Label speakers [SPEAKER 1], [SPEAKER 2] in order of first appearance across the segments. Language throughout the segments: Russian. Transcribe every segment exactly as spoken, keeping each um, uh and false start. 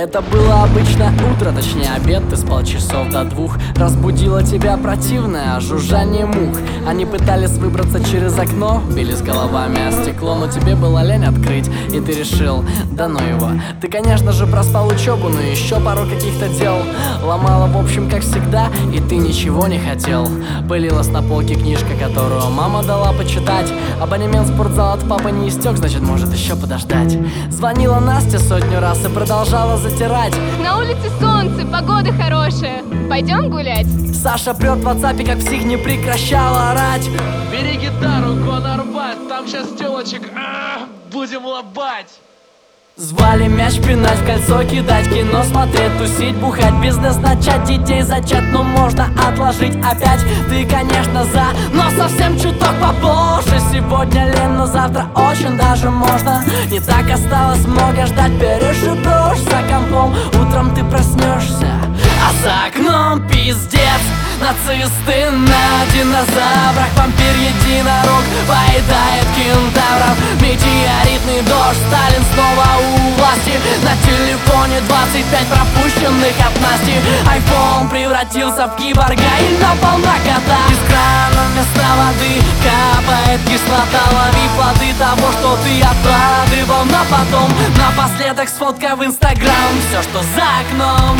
[SPEAKER 1] Это было обычно утро, точнее обед. Ты спал часов до двух. Разбудило тебя противное жужжание мух. Они пытались выбраться через окно, бились головами о стекло, но тебе было лень открыть, и ты решил, да ну его. Ты, конечно же, проспал учебу, но еще пару каких-то дел ломала, в общем, как всегда, и ты ничего не хотел. Пылилась на полке книжка, которую мама дала почитать. Абонемент в спортзал от папы не истек, значит, может еще подождать. Звонила Настя сотню раз и продолжала затирать.
[SPEAKER 2] На улице солнце, погода хорошая. Пойдем гулять?
[SPEAKER 1] Саша прет в ватсапе, как псих, не прекращала орать.
[SPEAKER 3] Бери гитару, гонорбат, там сейчас телочек, а, будем лобать.
[SPEAKER 1] Звали мяч пинать, в кольцо кидать, кино смотреть, тусить, бухать, бизнес начать, детей зачать, но можно отложить опять. Ты, конечно, за, но совсем чуток попозже. Сегодня лень, но завтра очень даже можно. Не так осталось много ждать, переживешь за компом. Утром ты проснешься, а за окном пиздец. Нацисты на динозаврах, вампир-единорог поедает кентавров. Метеоритный дождь, Сталин снова у власти. На телефоне двадцать пять пропущенных от Насти. Айфон превратился в киборга и напал на кота. Из крана вместо воды капает кислота. Лови плоды того, что ты откладывал на потом. Напоследок сфотка в Инстаграм, все, что за окном.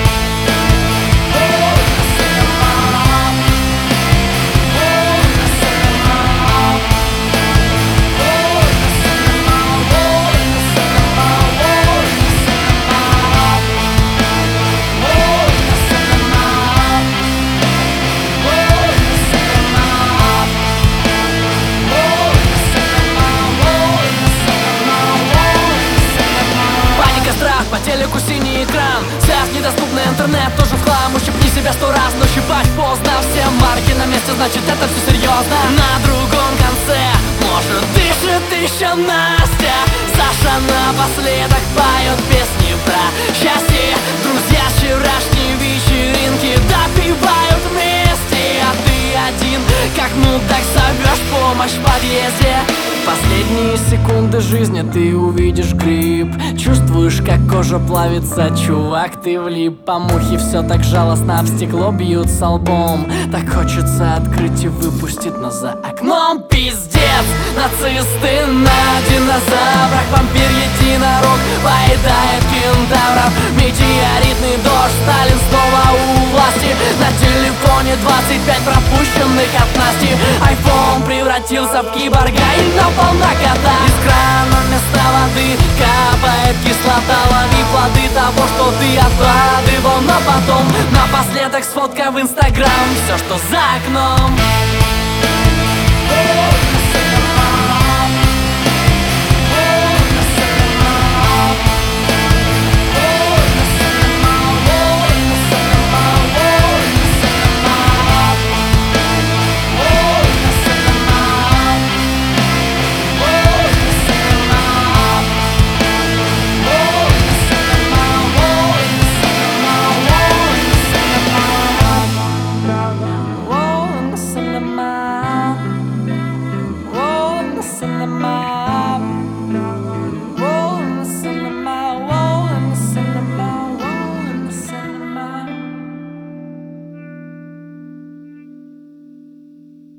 [SPEAKER 1] По телеку синий экран, связь недоступный, интернет тоже в хлам. Ущипни себя сто раз, но щипать поздно. Все марки на месте, значит это все серьезно. На другом конце, может, дышит еще Настя. Саша напоследок поет песни про счастье. Друзья с вчерашней вечеринки допивают вместе. А ты один, как мудак, зовешь помощь в подъезде. Последние секунды жизни ты увидишь гриб. Чувствуешь, как кожа плавится, чувак, ты влип. По мухе все так жалостно об стекло бьются лбом. Так хочется открыть и выпустить, но за окном пиздец. Нацисты на динозаврах, вампир-единорог поедает кентавров. Метеоритный дождь, Сталин снова у власти. На телефоне двадцать пять пропущенных от Насти. Айфон превратился в киборга и напал на кота. Из крана вместо воды капает кислота. Лови плоды того, что ты откладывал на потом. Напоследок сфотка в Инстаграм, все, что за окном.